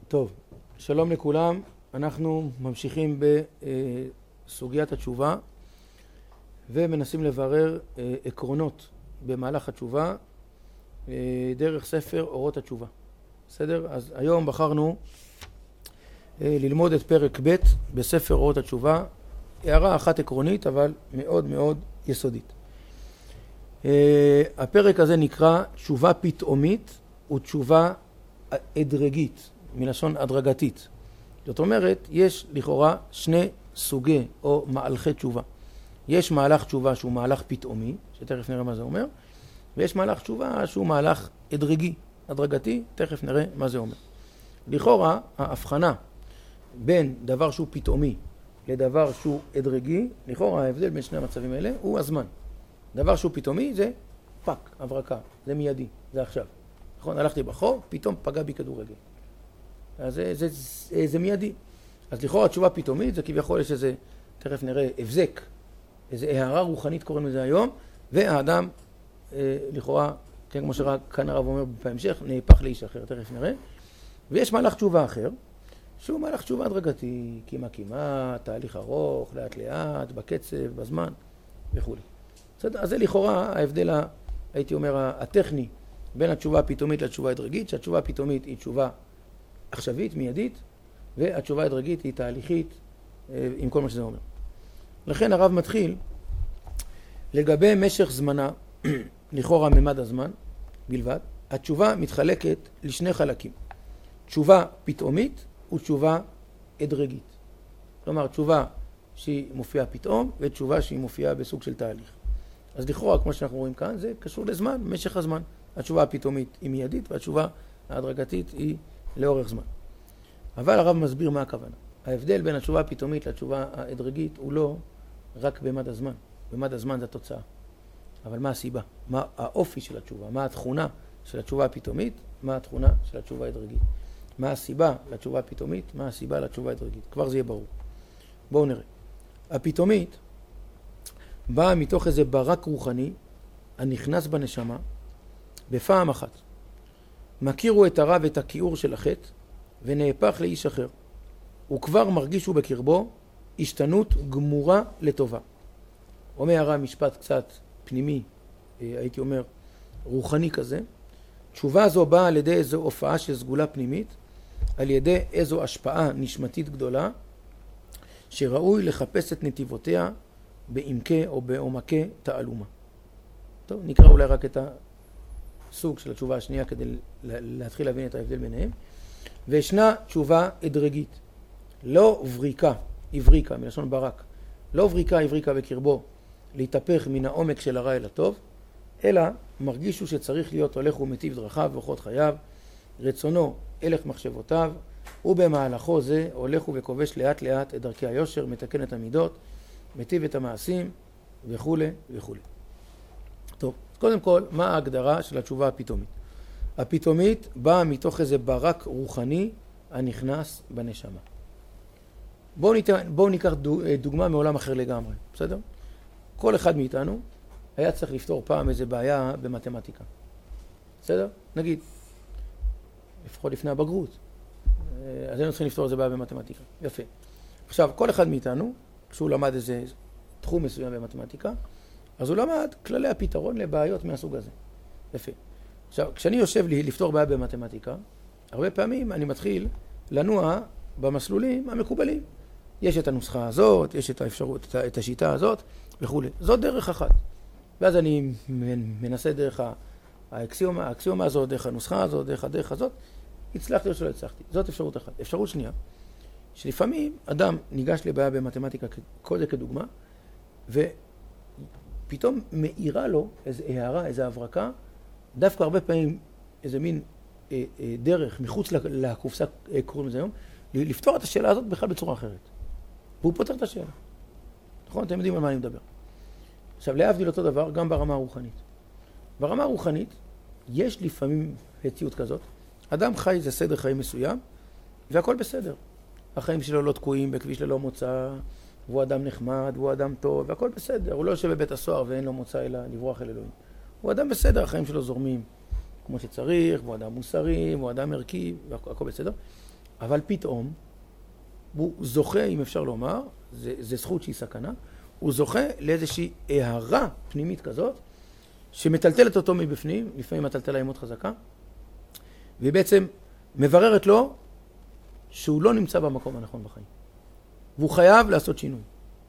טוב, שלום לכולם. אנחנו ממשיכים בסוגיית התשובה ומנסים לברר עקרונות במהלך התשובה דרך ספר אורות התשובה. בסדר? אז היום בחרנו ללמוד את פרק ב' בספר אורות התשובה. הערה אחת עקרונית אבל מאוד מאוד יסודית. הפרק הזה נקרא תשובה פתאומית ותשובה אדרגית, מלשון הדרגתית. זאת אומרת, יש לכאורה שני סוגי או מהלכי תשובה. יש מהלך תשובה שהוא מהלך פתאומי, שתכף נראה מה זה אומר, ויש מהלך תשובה שהוא מהלך אדרגי, הדרגתי, תכף נראה מה זה אומר. לכאורה, ההבחנה בין דבר שהוא פתאומי לדבר שהוא אדרגי, לכאורה ההבדל בין שני המצבים האלה הוא הזמן. דבר שהוא פתאומי זה פק, הברקה, זה מיידי, זה עכשיו. נכון, הלכתי ברחוב, פתאום פגע בי כדורגל. אז זה מיידי. אז לכאורה התשובה פתאומית, זה כביכול יש איזה, תכף נראה, הבזק, איזו הערה רוחנית קוראים לזה היום, והאדם, לכאורה, כן, כמו שרק כאן הרב אומר בהמשך, נהפך לאיש אחר, תכף נראה. ויש מהלך תשובה אחר, שהוא מהלך תשובה הדרגתי, קימה, תהליך ארוך, לאט לאט, בקצב, בזמן, וכו'. אז זה לכאורה ההבדל, הייתי אומר, הטכני, בין התשובה הפתאומית לתשובה הדרגית, שהתשובה הפתאומית היא תשובה עכשווית, מיידית, והתשובה הדרגית היא תהליכית, עם כל מה שזה אומר. לכן הרב מתחיל לגבי משך זמנה, לכאורה ממד הזמן בלבד, התשובה מתחלקת לשני חלקים. תשובה פתאומית ותשובה אדרגית. כלומר, תשובה שהיא מופיעה פתאום, ותשובה שהיא מופיעה בסוג של תהליך. אז לכאורה, כמו שאנחנו רואים כאן, זה קשור לזמן, משך הזמן. התשובה הפתאומית היא מיידית, והתשובה ההדרגתית היא לאורך זמן. אבל הרב מסביר מה הכוונה. ההבדל בין התשובה הפתאומית לתשובה האדרגית הוא לא רק במד הזמן. במד הזמן זה התוצאה. אבל מה הסיבה? מה האופי של התשובה? מה התכונה של התשובה הפתאומית? מה התכונה של התשובה האדרגית? מה הסיבה לתשובה הפתאומית? מה הסיבה לתשובה האדרגית? כבר זה יהיה ברור. בואו נראה. הפתאומית באה מתוך איזה ברק רוחני הנכנס בנשמה בפעם אחת. מכירו את הרע ואת הכיעור של החטא ונהפך לאיש אחר. הוא כבר מרגישו בקרבו השתנות גמורה לטובה. אומר הרב משפט קצת פנימי, הייתי אומר רוחני כזה. תשובה זו באה על ידי איזו הופעה של סגולה פנימית, על ידי איזו השפעה נשמתית גדולה, שראוי לחפש את נתיבותיה בעמקי או בעומקי תעלומה. טוב, נקרא אולי רק את הסוג של התשובה השנייה כדי להתחיל להבין את ההבדל ביניהם. וישנה תשובה אדרגית, לא הבריקה, מלשון ברק, לא הבריקה בקרבו להתהפך מן העומק של הרע אל הטוב, אלא מרגישו שצריך להיות הולך ומטיב דרכיו ואורחות חייו, רצונו הלך מחשבותיו, ובמהלכו זה הולך וכובש לאט לאט את דרכי היושר, מתקן את המידות, מטיב את המעשים וכו' וכו'. טוב, קודם כל, מה ההגדרה של התשובה הפתאומית? הפתאומית באה מתוך איזה ברק רוחני הנכנס בנשמה. בואו ניקח דוגמה מעולם אחר לגמרי, בסדר? כל אחד מאיתנו היה צריך לפתור פעם איזה בעיה במתמטיקה. בסדר? נגיד, לפחות לפני הבגרות. אז היינו צריכים לפתור איזה בעיה במתמטיקה. יפה. עכשיו, כל אחד מאיתנו, כשהוא למד איזה תחום מסוים במתמטיקה, אז הוא למד כללי הפתרון לבעיות מהסוג הזה. יפה. עכשיו, כשאני יושב לפתור בעיה במתמטיקה, הרבה פעמים אני מתחיל לנוע במסלולים המקובלים. יש את הנוסחה הזאת, יש את האפשרות, את השיטה הזאת וכו'. זאת דרך אחת. ואז אני מנסה דרך האקסיומה הזאת, דרך הנוסחה הזאת, דרך הדרך הזאת. הצלחתי או שלא הצלחתי. זאת אפשרות אחת. אפשרות שנייה, שלפעמים אדם ניגש לבעיה במתמטיקה, כל זה כדוגמה, ופתאום מאירה לו איזו הערה, איזו הברקה, דווקא הרבה פעמים איזה מין דרך מחוץ לקופסה, קוראים לזה היום, לפתור את השאלה הזאת בכלל בצורה אחרת. והוא פותר את השאלה. נכון? אתם יודעים על מה אני מדבר. עכשיו, להבדיל אותו דבר גם ברמה הרוחנית. ברמה הרוחנית, יש לפעמים מציאות כזאת, אדם חי איזה סדר חיים מסוים, והכל בסדר. החיים שלו לא תקועים בכביש ללא מוצא, והוא אדם נחמד, והוא אדם טוב, והכל בסדר. הוא לא יושב בבית הסוהר ואין לו מוצא אלא לברוח אל אלוהים. הוא אדם בסדר, החיים שלו זורמים כמו שצריך, והוא אדם מוסרי, והוא אדם ערכי, והכל בסדר. אבל פתאום הוא זוכה, אם אפשר לומר, זה זכות שהיא סכנה, הוא זוכה לאיזושהי הערה פנימית כזאת, שמטלטלת אותו מבפנים, לפעמים הטלטלה היא מאוד חזקה, והיא בעצם מבררת לו שהוא לא נמצא במקום הנכון בחיים. והוא חייב לעשות שינוי.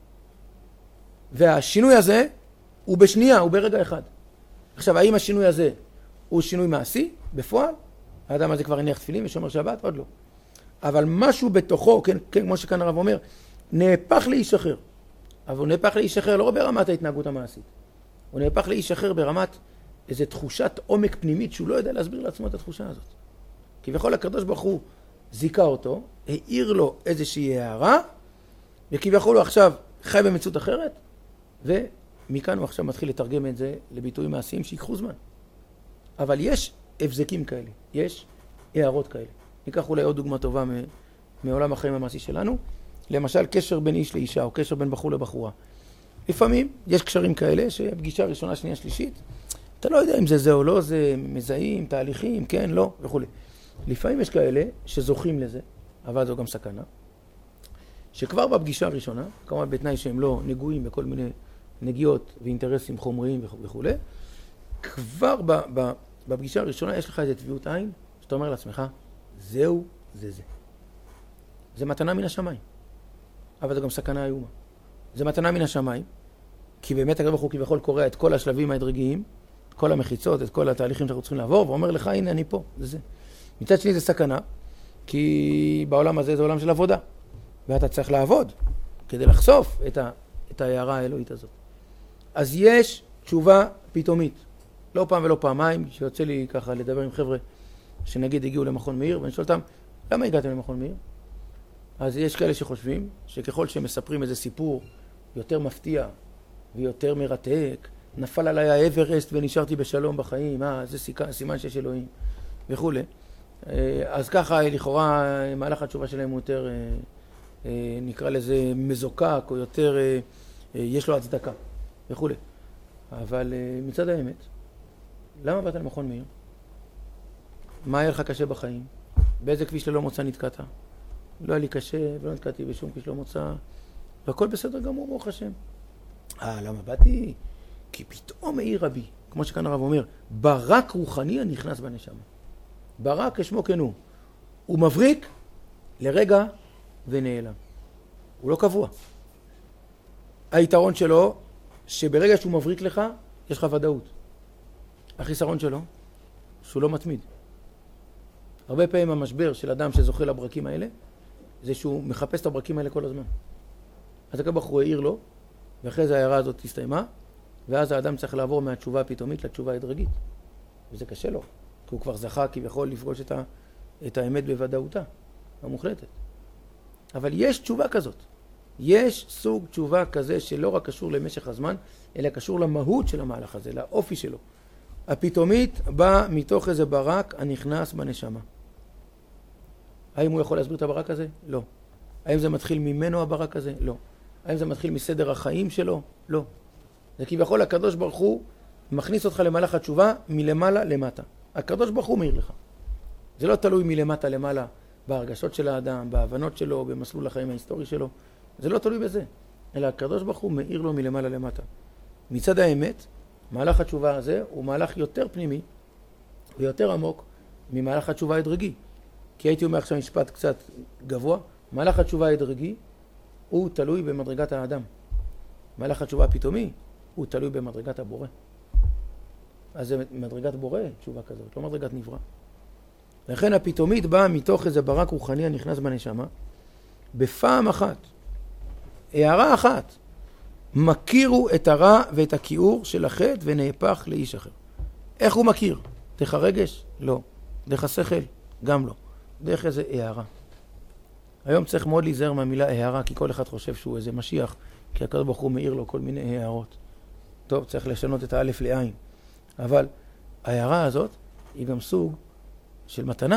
והשינוי הזה הוא בשנייה, הוא ברגע אחד. עכשיו, האם השינוי הזה הוא שינוי מעשי, בפועל? האדם הזה כבר הניח תפילין ושומר שבת? עוד לא. אבל משהו בתוכו, כן, כמו שכאן הרב אומר, נהפך לאיש אחר. אבל הוא נהפך לאיש אחר לא ברמת ההתנהגות המעשית. הוא נהפך לאיש אחר ברמת איזו תחושת עומק פנימית שהוא לא יודע להסביר לעצמו את התחושה הזאת. כביכול הקדוש ברוך הוא זיקה אותו, העיר לו איזושהי הערה, וכביכול הוא עכשיו חי במציאות אחרת, ומכאן הוא עכשיו מתחיל לתרגם את זה לביטויים מעשיים שיקחו זמן. אבל יש הבזקים כאלה, יש הערות כאלה. ניקח אולי עוד דוגמה טובה מעולם החיים המעשי שלנו, למשל קשר בין איש לאישה, או קשר בין בחור לבחורה. לפעמים יש קשרים כאלה שפגישה ראשונה, שנייה, שלישית, אתה לא יודע אם זה או לא, זה מזהים, תהליכים, כן, לא, וכו'. לפעמים יש כאלה שזוכים לזה, אבל זו גם סכנה, שכבר בפגישה הראשונה, כמובן בתנאי שהם לא נגועים בכל מיני נגיעות ואינטרסים חומריים וכו', כבר בפגישה הראשונה יש לך איזו טביעות עין, שאתה אומר לעצמך, זהו, זה. זה מתנה מן השמיים, אבל זו גם סכנה איומה. זה מתנה מן השמיים, כי באמת הקדוש ברוך הוא כביכול קורא את כל השלבים ההדרגיים, את כל המחיצות, את כל התהליכים שאנחנו צריכים לעבור, ואומר לך, הנה אני פה, זה. מצד שני זה סכנה, כי בעולם הזה זה עולם של עבודה, ואתה צריך לעבוד כדי לחשוף את ההערה האלוהית הזאת. אז יש תשובה פתאומית, לא פעם ולא פעמיים, שיוצא לי ככה לדבר עם חבר'ה שנגיד הגיעו למכון מאיר, ואני שואל אותם, למה הגעתם למכון מאיר? אז יש כאלה שחושבים שככל שהם מספרים איזה סיפור יותר מפתיע ויותר מרתק, נפל עליי האברסט ונשארתי בשלום בחיים, זה סימן שיש אלוהים וכו'. אז ככה לכאורה מהלך התשובה שלהם הוא יותר, נקרא לזה מזוקק, או יותר יש לו הצדקה וכו'. אבל מצד האמת, למה באת למכון מאיר? מה היה לך קשה בחיים? באיזה כביש ללא מוצא נתקעת? לא היה לי קשה ולא נתקעתי בשום כביש לא מוצא, והכל בסדר גמור, ברוך השם. למה באתי? כי פתאום העיר רבי, כמו שכאן הרב אומר, ברק רוחני הנכנס בנשמה. ברק כשמו כן הוא מבריק לרגע ונעלם. הוא לא קבוע. היתרון שלו, שברגע שהוא מבריק לך, יש לך ודאות. החיסרון שלו, שהוא לא מתמיד. הרבה פעמים המשבר של אדם שזוכה לברקים האלה, זה שהוא מחפש את הברקים האלה כל הזמן. אז הקדוש ברוך הוא העיר לו, ואחרי זה ההערה הזאת הסתיימה, ואז האדם צריך לעבור מהתשובה הפתאומית לתשובה ההדרגית. וזה קשה לו, כי הוא כבר זכה כביכול לפגוש את האמת בוודאותה, המוחלטת. אבל יש תשובה כזאת. יש סוג תשובה כזה שלא רק קשור למשך הזמן, אלא קשור למהות של המהלך הזה, לאופי שלו. הפתאומית בא מתוך איזה ברק הנכנס בנשמה. האם הוא יכול להסביר את הברק הזה? לא. האם זה מתחיל ממנו הברק הזה? לא. האם זה מתחיל מסדר החיים שלו? לא. זה כביכול הקדוש ברוך הוא מכניס אותך למהלך התשובה מלמעלה למטה. הקדוש ברוך הוא מאיר לך. זה לא תלוי מלמטה למעלה בהרגשות של האדם, בהבנות שלו, במסלול החיים ההיסטורי שלו. זה לא תלוי בזה. אלא הקדוש ברוך הוא מאיר לו מלמעלה למטה. מצד האמת, מהלך התשובה הזה הוא מהלך יותר פנימי ויותר עמוק ממהלך התשובה ההדרגי. כי הייתי אומר עכשיו משפט קצת גבוה, מהלך התשובה ההדרגי הוא תלוי במדרגת האדם. מהלך התשובה הפתאומי הוא תלוי במדרגת הבורא. אז זה מדרגת בורא, תשובה כזאת, לא מדרגת נברא. לכן הפתאומית באה מתוך איזה ברק רוחני הנכנס בנשמה, בפעם אחת, הערה אחת, מכירו את הרע ואת הכיעור של החטא ונהפך לאיש אחר. איך הוא מכיר? דרך הרגש? לא. דרך השכל? גם לא. דרך איזה הערה. היום צריך מאוד להיזהר מהמילה הערה, כי כל אחד חושב שהוא איזה משיח, כי הקדוש ברוך הוא מאיר לו כל מיני הערות. טוב, צריך לשנות את האלף לעין. אבל ההערה הזאת היא גם סוג של מתנה.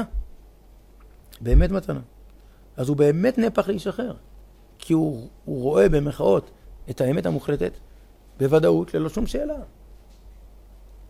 באמת מתנה. אז הוא באמת נהפך לאיש אחר. כי הוא רואה במחאות את האמת המוחלטת בוודאות ללא שום שאלה.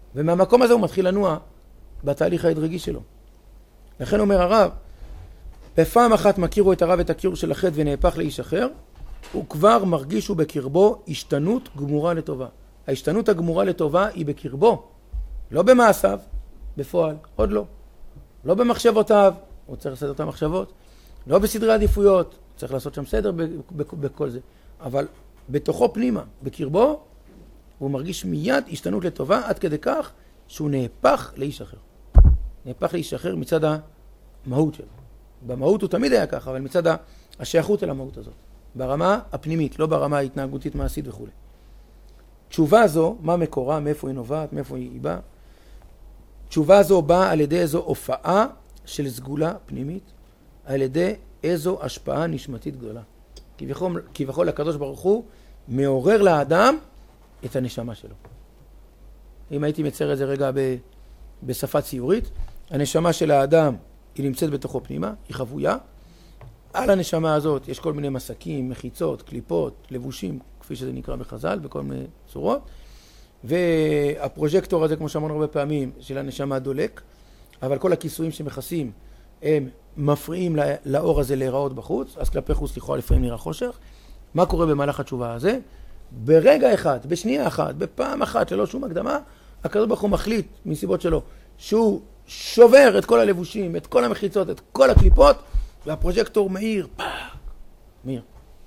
ומהמקום הזה הוא מתחיל לנוע בתהליך ההדרגי שלו. לכן אומר הרב, בפעם אחת מכירו את הרב את הכיעור של החטא ונהפך לאיש אחר, הוא כבר מרגישו בקרבו השתנות גמורה לטובה. ההשתנות הגמורה לטובה היא בקרבו, לא במעשיו, בפועל, עוד לא. לא במחשבותיו, הוא צריך לסדר את המחשבות, לא בסדרי עדיפויות, צריך לעשות שם סדר בכל זה. אבל בתוכו פנימה, בקרבו, הוא מרגיש מיד השתנות לטובה, עד כדי כך שהוא נהפך לאיש אחר. נהפך לאיש אחר מצד המהות שלו. במהות הוא תמיד היה ככה, אבל מצד השייכות אל המהות הזאת. ברמה הפנימית, לא ברמה ההתנהגותית מעשית וכו'. תשובה זו, מה מקורה, מאיפה היא נובעת, מאיפה היא באה? תשובה זו באה על ידי איזו הופעה של סגולה פנימית, על ידי איזו השפעה נשמתית גדולה. כביכול הקדוש ברוך הוא מעורר לאדם את הנשמה שלו. אם הייתי מצייר את זה רגע בשפה ציורית, הנשמה של האדם היא נמצאת בתוכו פנימה, היא חבויה. על הנשמה הזאת יש כל מיני מסקים, מחיצות, קליפות, לבושים, כפי שזה נקרא בחז"ל, בכל מיני צורות. והפרוז'קטור הזה, כמו שאמרנו הרבה פעמים, של הנשמה דולק, אבל כל הכיסויים שמכסים הם מפריעים לאור הזה להיראות בחוץ, אז כלפי חוץ לכאורה לפעמים נראה חושך. מה קורה במהלך התשובה הזה? ברגע אחד, בשנייה אחת, בפעם אחת, ללא שום הקדמה, הקדוש ברוך הוא מחליט מסיבות שלו, שהוא שובר את כל הלבושים, את כל המחיצות, את כל הקליפות, והפרוז'קטור מאיר, מאיר.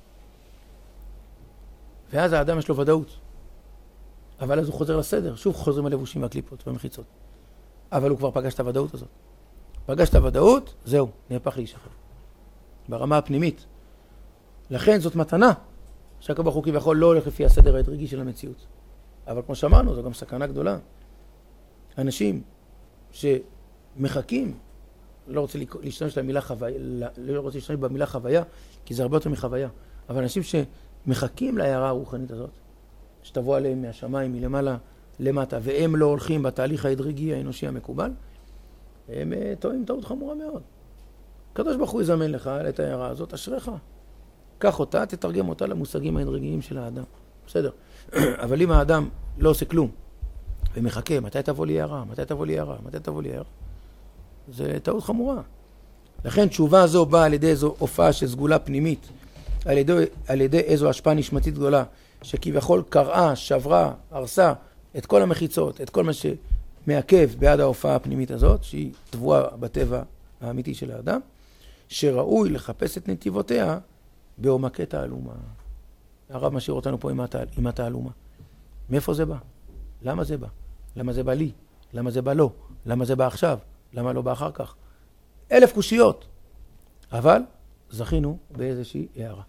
ואז האדם יש לו ודאות. אבל אז הוא חוזר לסדר, שוב חוזרים הלבושים והקליפות והמחיצות. אבל הוא כבר פגש את הוודאות הזאת. פגש את הוודאות, זהו, נהפך לאיש אחר. ברמה הפנימית. לכן זאת מתנה, שהקדוש ברוך הוא כביכול לא הולך לפי הסדר האדרגי של המציאות. אבל כמו שאמרנו, זו גם סכנה גדולה. אנשים שמחכים, לא רוצה להשתמש במילה חוויה, לא רוצה להשתמש במילה חוויה, כי זה הרבה יותר מחוויה. אבל אנשים שמחכים להערה הרוחנית הזאת, שתבוא עליהם מהשמיים, מלמעלה למטה, והם לא הולכים בתהליך האדרגי האנושי המקובל, הם טועים טעות חמורה מאוד. הקדוש ברוך הוא יזמן לך את ההערה הזאת, אשריך. קח אותה, תתרגם אותה למושגים האדרגיים של האדם. בסדר. אבל אם האדם לא עושה כלום, ומחכה, מתי תבוא לי הערה, מתי תבוא לי הערה, מתי תבוא לי הערה, זה טעות חמורה. לכן תשובה זו באה על ידי איזו הופעה של סגולה פנימית, על ידי איזו השפעה נשמתית גדולה, שכביכול קראה, שברה, הרסה את כל המחיצות, את כל מה שמעכב בעד ההופעה הפנימית הזאת, שהיא טבועה בטבע האמיתי של האדם, שראוי לחפש את נתיבותיה בעומקי תעלומה. הרב משאיר אותנו פה עם התעלומה. מאיפה זה בא? למה זה בא? למה זה בא לי? למה זה בא לא? למה זה בא עכשיו? למה לא בא אחר כך? 1000 קושיות. אבל זכינו באיזושהי הערה.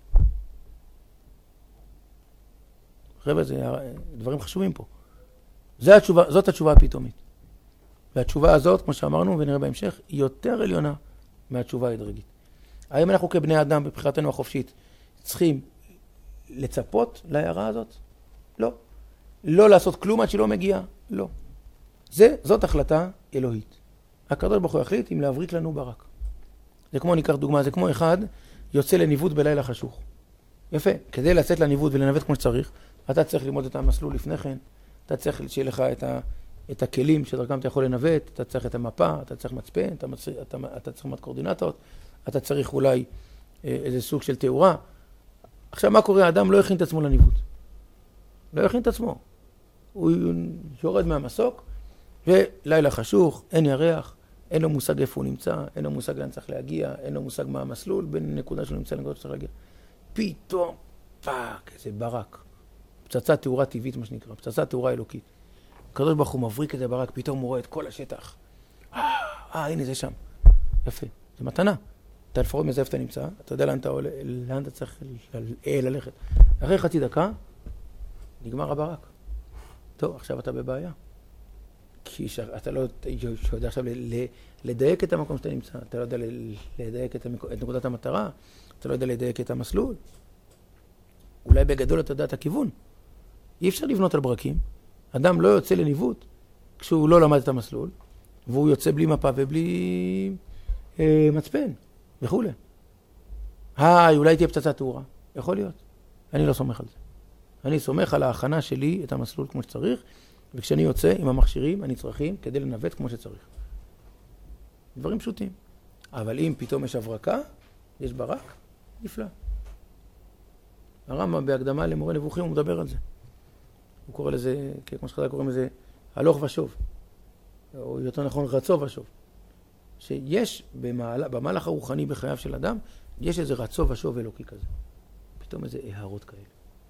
חבר'ה, זה דברים חשובים פה. זאת התשובה הפתאומית. והתשובה הזאת, כמו שאמרנו ונראה בהמשך, היא יותר עליונה מהתשובה האדרגית. האם אנחנו כבני אדם בבחירתנו החופשית צריכים לצפות להערה הזאת? לא. לא לעשות כלום עד שלא מגיע? לא. זאת החלטה אלוהית. הקדוש ברוך הוא יחליט אם להבריק לנו ברק. זה כמו, ניקח דוגמה, זה כמו אחד יוצא לניווט בלילה חשוך. יפה. כדי לצאת לניווט ולנווט כמו שצריך, אתה צריך ללמוד את המסלול לפני כן, אתה צריך שיהיה לך את הכלים שדרכם אתה יכול לנווט, אתה צריך את המפה, אתה צריך מצפן, אתה צריך קורדינטות, אתה צריך אולי איזה סוג של תאורה. עכשיו מה קורה? האדם לא הכין את עצמו לניווט. לא הכין את עצמו. הוא יורד מהמסוק, ולילה חשוך, אין ירח, אין לו מושג איפה הוא נמצא, אין לו מושג לאן צריך להגיע, אין לו מושג מה המסלול, בין נקודה שהוא נמצא לנקודה שצריך להגיע. פתאום, פאק, איזה ברק. פצצת תאורה טבעית, מה שנקרא, פצצת תאורה אלוקית. הקדוש ברוך הוא מבריק את ברק, פתאום הוא רואה את כל השטח. הנה זה שם. יפה, זה מתנה. אתה לפחות מזה איפה אתה נמצא, אתה יודע לאן אתה צריך ללכת. אחרי חצי דקה, נגמר הברק. טוב, עכשיו אתה בבעיה. כי אתה לא יודע עכשיו לדייק את המקום שאתה נמצא, אתה לא יודע לדייק את נקודת המטרה, אתה לא יודע לדייק את המסלול. אולי בגדול אתה יודע את הכיוון. אי אפשר לבנות על ברקים. אדם לא יוצא לניווט כשהוא לא למד את המסלול, והוא יוצא בלי מפה ובלי מצפן וכו'. אולי תהיה פצצת תאורה. יכול להיות. אני לא סומך על זה. אני סומך על ההכנה שלי את המסלול כמו שצריך, וכשאני יוצא עם המכשירים, הנצרכים, כדי לנווט כמו שצריך. דברים פשוטים. אבל אם פתאום יש הברקה, יש ברק, נפלא. הרמב"ם בהקדמה למורה נבוכים הוא מדבר על זה. הוא קורא לזה, כמו שחז"ל קוראים לזה, הלוך ושוב. או יותר נכון, רצו ושוב. שיש במהלך הרוחני בחייו של אדם, יש איזה רצו ושוב אלוקי כזה. פתאום איזה הערות כאלה.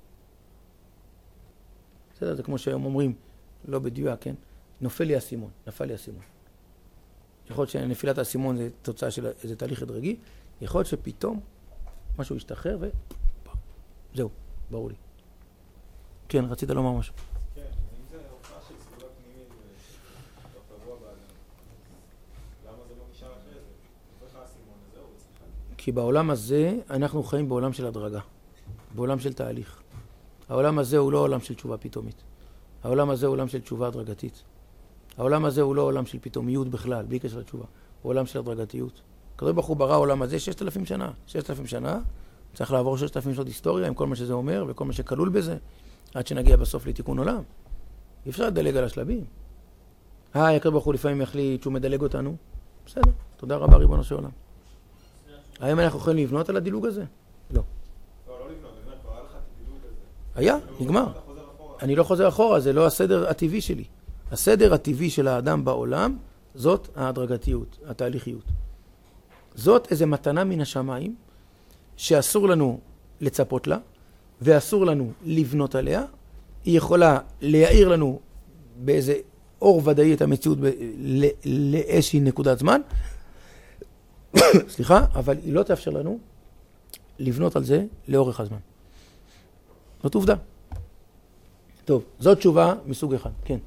בסדר, זה כמו שהיום אומרים, לא בדיוק, כן? נופל לי הסימון, נפל לי הסימון. יכול להיות שנפילת הסימון זה תוצאה של איזה תהליך הדרגי, יכול להיות שפתאום משהו ישתחרר זהו, ברור לי. כן, רצית לומר משהו. כן, אם זה הופעה של סגולה פנימית ותבוע באדם, למה זה לא נשאר אחרי זה? נופך הסימון, זהו, צריך. כי בעולם הזה אנחנו חיים בעולם של הדרגה, בעולם של תהליך. העולם הזה הוא לא עולם של תשובה פתאומית. העולם הזה הוא עולם של תשובה הדרגתית. העולם הזה הוא לא עולם של פתאומיות בכלל, בלי קשר לתשובה. הוא עולם של הדרגתיות. הקדוש ברוך הוא ברא העולם הזה 6,000 שנה. 6,000 שנה, צריך לעבור 6,000 שנות היסטוריה עם כל מה שזה אומר וכל מה שכלול בזה, עד שנגיע בסוף לתיקון עולם. אי אפשר לדלג על השלבים. הקדוש ברוך הוא לפעמים יחליט שהוא מדלג אותנו. בסדר, תודה רבה ריבונו של עולם. האם אנחנו יכולים לבנות על הדילוג הזה? לא. לא לבנות, אני אומר, כבר היה לך את הדילוג הזה. היה, נגמר. אני לא חוזר אחורה, זה לא הסדר הטבעי שלי. הסדר הטבעי של האדם בעולם, זאת ההדרגתיות, התהליכיות. זאת איזו מתנה מן השמיים, שאסור לנו לצפות לה, ואסור לנו לבנות עליה. היא יכולה להאיר לנו באיזה אור ודאי את המציאות לאיזושהי נקודת זמן, סליחה, אבל היא לא תאפשר לנו לבנות על זה לאורך הזמן. זאת עובדה. טוב, זאת תשובה מסוג אחד, כן.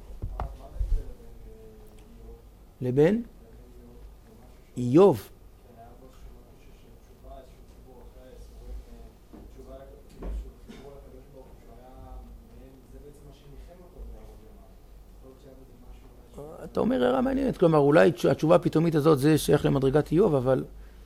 לבין איוב. אתה אומר הערה מעניינת, כלומר אולי התשובה הפתאומית הזאת זה שייך למדרגת איוב, אבל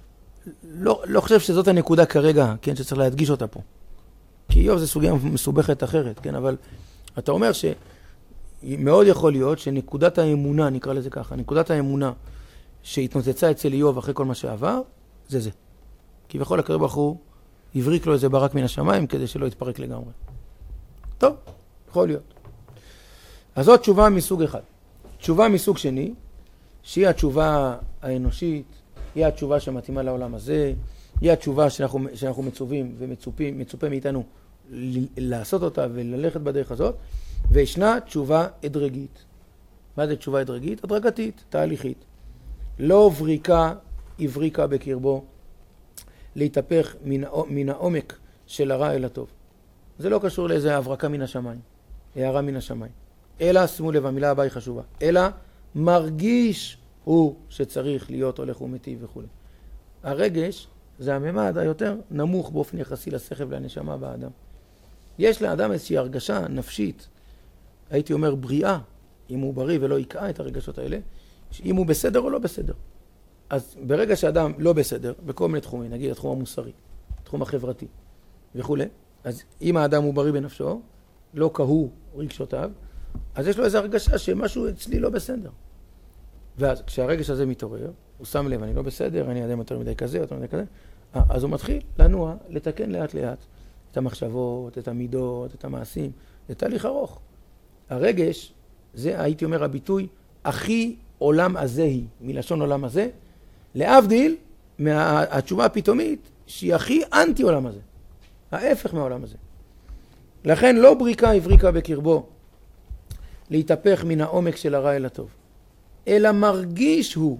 לא חושב שזאת הנקודה כרגע, כן, שצריך להדגיש אותה פה. כי איוב זה סוגיה מסובכת אחרת, כן, אבל אתה אומר שמאוד יכול להיות שנקודת האמונה, נקרא לזה ככה, נקודת האמונה שהתנוצצה אצל איוב אחרי כל מה שעבר, זה. כי בכל הקרב בחור הבריק לו איזה ברק מן השמיים כדי שלא יתפרק לגמרי. טוב, יכול להיות. אז זאת תשובה מסוג אחד. תשובה מסוג שני, שהיא התשובה האנושית, היא התשובה שמתאימה לעולם הזה, היא התשובה שאנחנו מצווים ומצופה מאיתנו לעשות אותה וללכת בדרך הזאת, וישנה תשובה אדרגית. מה זה תשובה אדרגית? הדרגתית, תהליכית. לא בריקה הבריקה בקרבו, להתהפך מן העומק של הרע אל הטוב. זה לא קשור לאיזה הברקה מן השמיים, הערה מן השמיים. אלא, שימו לב, המילה הבאה היא חשובה, אלא מרגיש הוא שצריך להיות הולך ומטיב וכו'. הרגש זה הממד היותר נמוך באופן יחסי לשכל ולנשמה באדם. יש לאדם איזושהי הרגשה נפשית, הייתי אומר בריאה, אם הוא בריא ולא יקעה את הרגשות האלה, אם הוא בסדר או לא בסדר. אז ברגע שאדם לא בסדר, בכל מיני תחומים, נגיד התחום המוסרי, התחום החברתי וכו', אז אם האדם הוא בריא בנפשו, לא קהו רגשותיו, אז יש לו איזו הרגשה שמשהו אצלי לא בסדר. ואז כשהרגש הזה מתעורר, הוא שם לב, אני לא בסדר, אני אדם יותר מדי כזה, יותר מדי כזה, אז הוא מתחיל לנוע, לתקן לאט לאט את המחשבות, את המידות, את המעשים. זה תהליך ארוך. הרגש, זה הייתי אומר הביטוי הכי עולם הזה היא, מלשון עולם הזה, להבדיל מהתשובה הפתאומית שהיא הכי אנטי עולם הזה. ההפך מהעולם הזה. לכן לא בריקה הבריקה בקרבו להתהפך מן העומק של הרע אל הטוב, אלא מרגיש הוא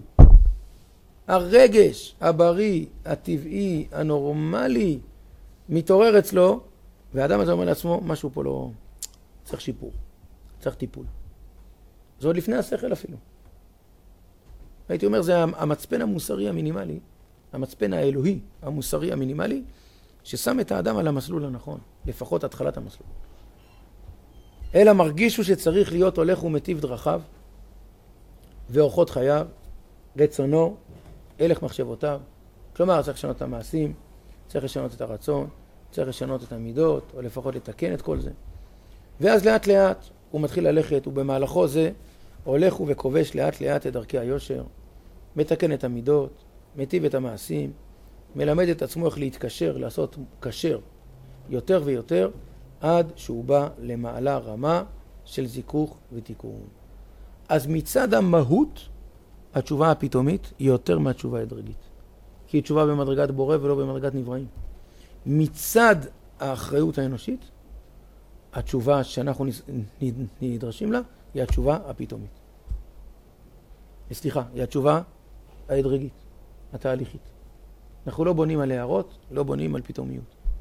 הרגש הבריא, הטבעי, הנורמלי, מתעורר אצלו, והאדם הזה אומר לעצמו, משהו פה לא צריך שיפור, צריך טיפול. זה עוד לפני השכל אפילו. הייתי אומר, זה המצפן המוסרי המינימלי, המצפן האלוהי המוסרי המינימלי, ששם את האדם על המסלול הנכון, לפחות התחלת המסלול. אלא מרגישו שצריך להיות הולך ומטיב דרכיו, ואורחות חייו, רצונו, הלך מחשבותיו. כלומר, צריך לשנות את המעשים, צריך לשנות את הרצון, צריך לשנות את המידות, או לפחות לתקן את כל זה. ואז לאט לאט הוא מתחיל ללכת, ובמהלכו זה הולך וכובש לאט לאט את דרכי היושר, מתקן את המידות, מטיב את המעשים, מלמד את עצמו איך להתקשר, לעשות קשר יותר ויותר, עד שהוא בא למעלה רמה של זיכוך ותיקון. אז מצד המהות, התשובה הפתאומית היא יותר מהתשובה ההדרגית. כי היא תשובה במדרגת בורא ולא במדרגת נבראים. מצד האחריות האנושית, התשובה שאנחנו נדרשים לה, היא התשובה הפתאומית. סליחה, היא התשובה ההדרגית, התהליכית. אנחנו לא בונים על הערות, לא בונים על פתאומיות.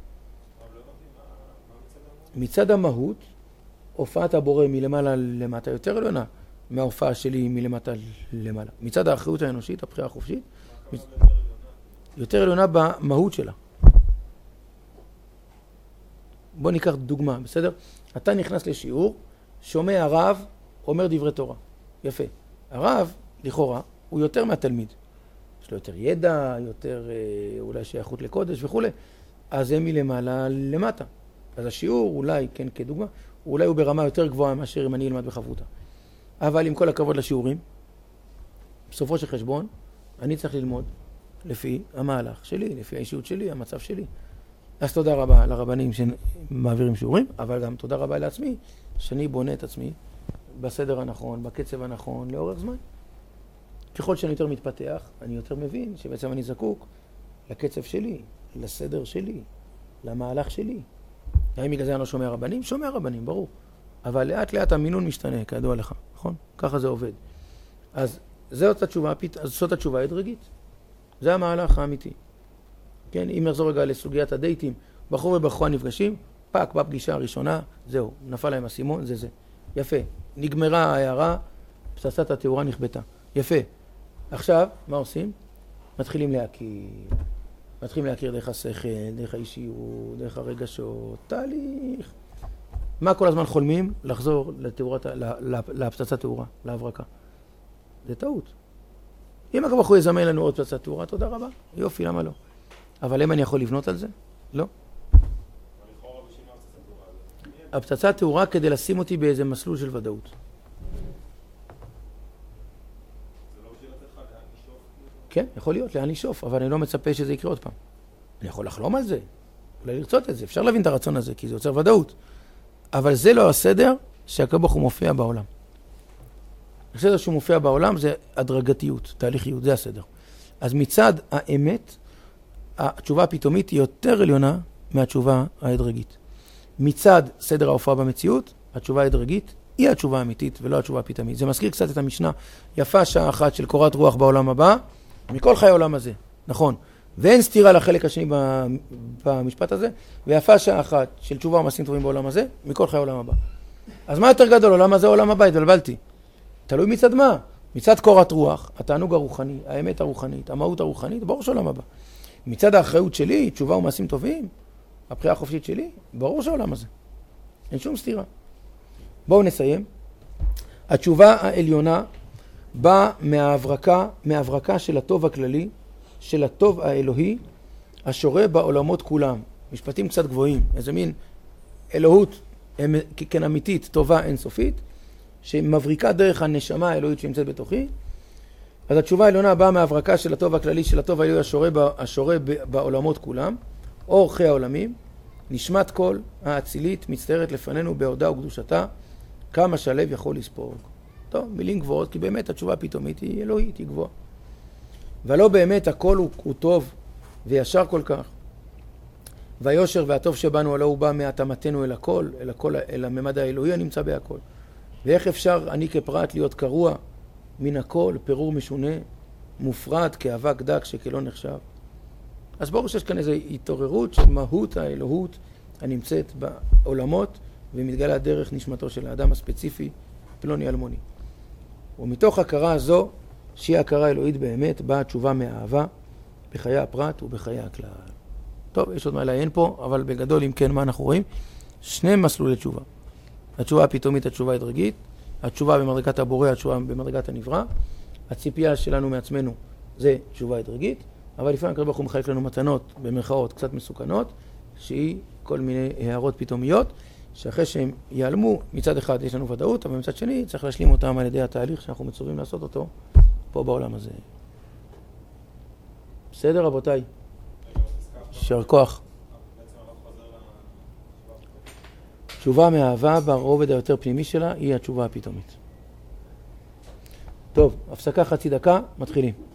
מצד המהות, הופעת הבורא מלמעלה למטה יותר עליונה, מההופעה שלי מלמטה למעלה. מצד האחריות האנושית, הבחירה החופשית, יותר עליונה במהות שלה. בוא ניקח דוגמה, בסדר? אתה נכנס לשיעור, שומע הרב, אומר דברי תורה. יפה. הרב, לכאורה, הוא יותר מהתלמיד. יש לו יותר ידע, יותר אולי שייכות לקודש וכו'. אז זה מלמעלה למטה. אז השיעור, אולי, כן, כדוגמה, אולי הוא ברמה יותר גבוהה מאשר אם אני אלמד בחברותה. אבל עם כל הכבוד לשיעורים, בסופו של חשבון, אני צריך ללמוד לפי המהלך שלי, לפי האישיות שלי, המצב שלי. אז תודה רבה לרבנים שמעבירים שיעורים, אבל גם תודה רבה לעצמי, שאני בונה את עצמי בסדר הנכון, בקצב הנכון, לאורך זמן. ככל שאני יותר מתפתח, אני יותר מבין שבעצם אני זקוק לקצב שלי, לסדר שלי, למהלך שלי. האם בגלל זה אני לא שומע רבנים? שומע רבנים, ברור. אבל לאט לאט המינון משתנה, כידוע לך, נכון? ככה זה עובד. אז זאת התשובה ההדרגית. זה המהלך האמיתי. כן, אם נחזור רגע לסוגיית הדייטים, בחור ובחורה נפגשים, פאק, בפגישה הראשונה, זהו, נפל להם הסימון, זה. יפה, נגמרה ההערה, פצצת התאורה נכבטה. יפה. עכשיו, מה עושים? מתחילים להכיר דרך השכל, דרך האישיות, דרך הרגשות, תהליך. מה כל הזמן חולמים? לחזור לפצצת תאורה, להברקה. זה טעות. אם הקב"ה הוא יזמן לנו עוד פצצת תאורה, תודה רבה. יופי, למה לא? אבל אם אני יכול לבנות על זה? לא. הפצצת תאורה כדי לשים אותי באיזה מסלול של ודאות. כן, יכול להיות, לאן לשאוף, אבל אני לא מצפה שזה יקרה עוד פעם. אני יכול לחלום על זה, אולי לרצות את זה, אפשר להבין את הרצון הזה, כי זה יוצר ודאות. אבל זה לא הסדר שהקב"ה הוא מופיע בעולם. הסדר שהוא מופיע בעולם זה הדרגתיות, תהליכיות, זה הסדר. אז מצד האמת, התשובה הפתאומית היא יותר עליונה מהתשובה ההדרגית. מצד סדר ההופעה במציאות, התשובה ההדרגית היא התשובה האמיתית ולא התשובה הפתאומית. זה מזכיר קצת את המשנה, יפה שעה אחת של קורת רוח בעולם הבא, מכל חיי העולם הזה, נכון. ואין סתירה לחלק השני במשפט הזה, ויפה שעה אחת של תשובה ומעשים טובים בעולם הזה, מכל חיי העולם הבא. אז מה יותר גדול, עולם הזה או עולם הבא? התבלבלתי. תלוי מצד מה? מצד קורת רוח, התענוג הרוחני, האמת הרוחנית, המהות הרוחנית, ברור שעולם הבא. מצד האחריות שלי, תשובה ומעשים טובים, הבחירה החופשית שלי, ברור שהעולם הזה. אין שום סתירה. בואו נסיים. התשובה העליונה באה מההברקה של הטוב הכללי, של הטוב האלוהי, השורה בעולמות כולם. משפטים קצת גבוהים, איזה מין אלוהות כן אמיתית, טובה אינסופית, שמבריקה דרך הנשמה האלוהית שנמצאת בתוכי. אז התשובה העליונה באה מההברקה של הטוב הכללי, של הטוב האלוהי השורה בעולמות כולם, אור חי העולמים, נשמת כל האצילית מצטערת לפנינו בהודעה וקדושתה, כמה שהלב יכול לספוג. טוב, מילים גבוהות, כי באמת התשובה הפתאומית היא אלוהית, היא גבוהה. ולא באמת הכל הוא טוב וישר כל כך. והיושר והטוב שבנו הלא הוא בא מהתאמתנו אל הממד האלוהי הנמצא בהכל. ואיך אפשר אני כפרט להיות קרוע מן הכל, פירור משונה, מופרד כאבק דק שכלא נחשב. אז ברור שיש כאן איזו התעוררות של מהות האלוהות הנמצאת בעולמות ומתגלה דרך נשמתו של האדם הספציפי, פלוני אלמוני. ומתוך הכרה הזו, שהיא הכרה אלוהית באמת, באה תשובה מאהבה בחיי הפרט ובחיי הכלל. טוב, יש עוד מה לעיין פה, אבל בגדול, אם כן, מה אנחנו רואים? שני מסלולי תשובה. התשובה הפתאומית, התשובה ההדרגית, התשובה במדרגת הבורא, התשובה במדרגת הנברא. הציפייה שלנו מעצמנו זה תשובה הדרגית, אבל לפעמים הקדוש ברוך הוא מחלק לנו מתנות במרכאות קצת מסוכנות, שהיא כל מיני הערות פתאומיות, שאחרי שהם ייעלמו, מצד אחד יש לנו ודאות, אבל מצד שני צריך להשלים אותם על ידי התהליך שאנחנו מצווים לעשות אותו פה בעולם הזה. בסדר רבותיי? רגע, בפסקה האחרונה, יישר כוח. בעצם הרב חוזר לתשובה הפתאומית. תשובה מאהבה ברובד היותר פנימי שלה היא התשובה הפתאומית. טוב, הפסקה חצי דקה, מתחילים.